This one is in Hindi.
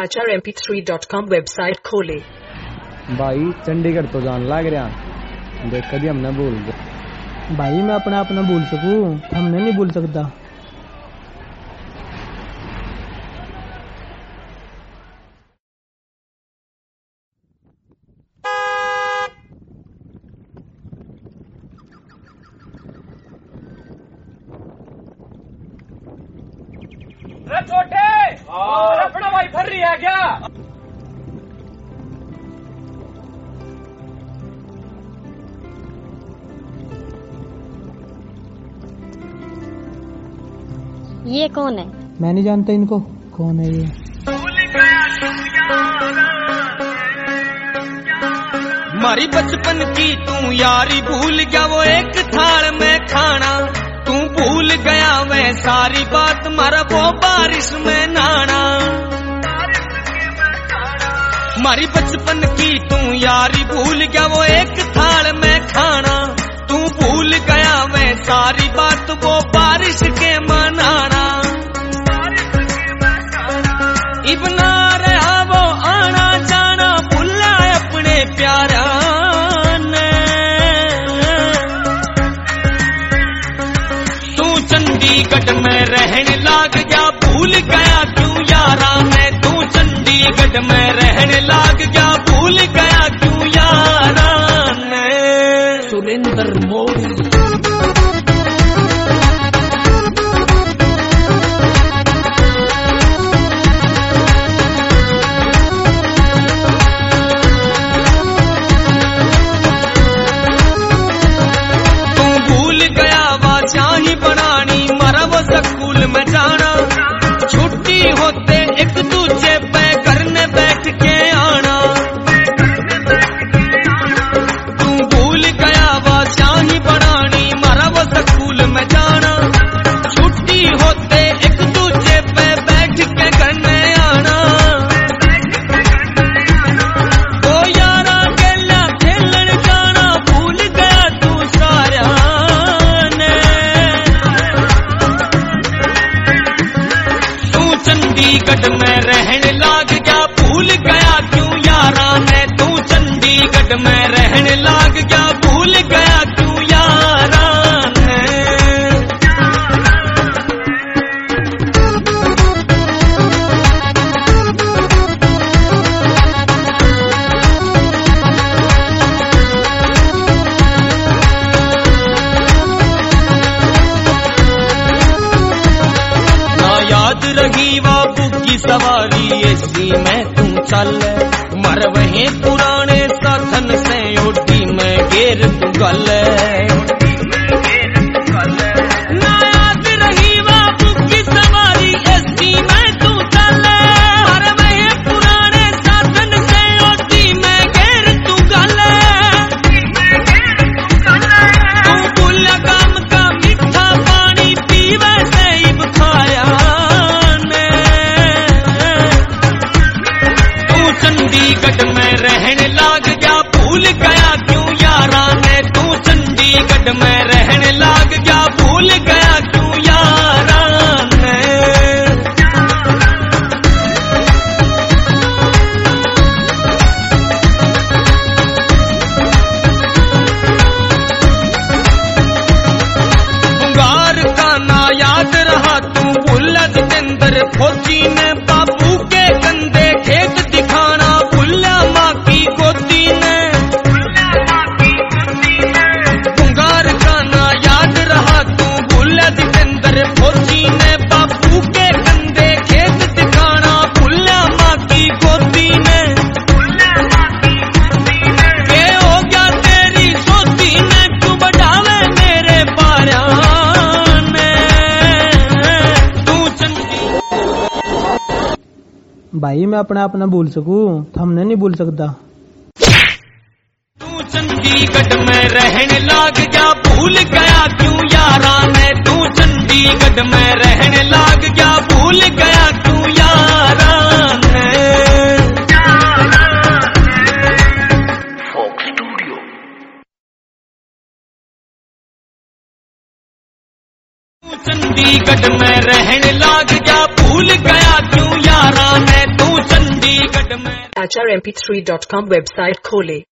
HRMP3.com वेबसाइट खोले। भाई चंडीगढ़ तो जान लग रहा, देख कभी हम न भूल गए। भाई मैं अपना अपना भूल सकूं, हमने नहीं भूल सकता। छोटे अपना भाई फर रही है क्या? ये कौन है? मैं नहीं जानता इनको, कौन है ये? मारी बचपन की तू यारी भूल गया वो एक थाल में खाना, तू भूल गया मैं सारी बात मारा वो बारिश में नहाना। मारी बचपन की तू यारी भूल गया वो एक थाल में खाना, तू भूल गया मैं सारी बात वो बारिश के मनाना। इबना रहा वो आना जाना भूला अपने प्यारा ने, तू चंडीगढ़ में रहने लग गया भूल गया क्यों यारा मैं, तू चंडीगढ़ में रहने लग गया भूल गया क्यों यारा ने। सुरेंद्र मोदी बनानी मरा वो स्कूल में जाना, छुट्टी होते एक दूजे पे करने बैठ के आना। तू भूल गया वो शाही बनानी मरा वो स्कूल में जाना, छुट्टी होते एक दूजे पे बैठ के करने आना। तो यारा खेला खेलन जाना भूल गया तू सारा, चंडीगढ़ में रहने लग गया भूल गया क्यों यारा ने, तू चंडीगढ़ में रहने लग गया भूल गया क्यों यारा ने। ना याद रही बाबू की सवारी ऐसी में तू चल, मर वहीं पुराने साधन से ओटी में घेर तू गल। ना याद रही बाबू की सवारी ऐसी में तू चल, मर वहीं पुराने साधन से ओटी में घेर तू गल। तू भूल काम का मीठा पानी पीवे से इब खाया, चंडीगढ़ में रहने लग गया भूल गया क्यों यारा ने, तू चंडीगढ़ में रहने लग गया भूल गया क्यों यारा ने। उंगार का ना याद रहा तू भूला जितेंद्र फौजी ने, बापू के कंधे खेत दिखाना भूला माँ की गोदी ने। उंगार का ना याद रहा तू भूला जितेंद्र फौजी ने, बापू के कंधे खेत दिखाना भूला माँ की गोदी ने। ये हो गया तेरी सोती ने तू बढ़ावे मेरे पारा ने, तू भाई मैं अपना अपना भूल सकूं, हमने नहीं भूल सकता। तू चंडीगढ़ में रहने लग गया भूल गया क्यों यारा ने, तू चंडीगढ़ में रहने लग गया भूल गया क्यों यारा ने। चंडीगढ़ में रहने लग गया भूल गया क्यों यारा ने, तू samacharmp3.com वेबसाइट खोले।